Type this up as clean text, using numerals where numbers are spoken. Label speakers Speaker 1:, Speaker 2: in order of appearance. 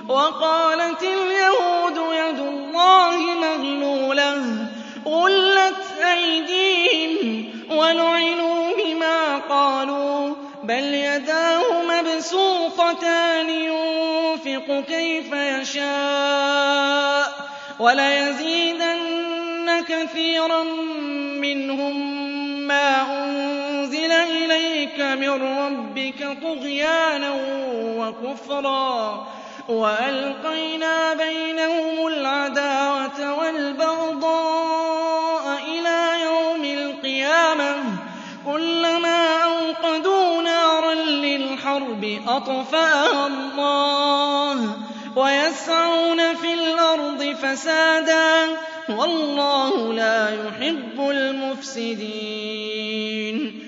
Speaker 1: وقالت اليهود يد الله مغلولة غلت أيديهم ولعنوا بما قالوا بل يداه مبسوطتان ينفق كيف يشاء وليزيدن كثيرا منهم ما أنزل إليك من ربك طغيانا وكفرا وألقينا بينهم العداوة والبغضاء إلى يوم القيامة كلما أوقدوا نارا للحرب أطفأها الله ويسعون في الأرض فسادا والله لا يحب المفسدين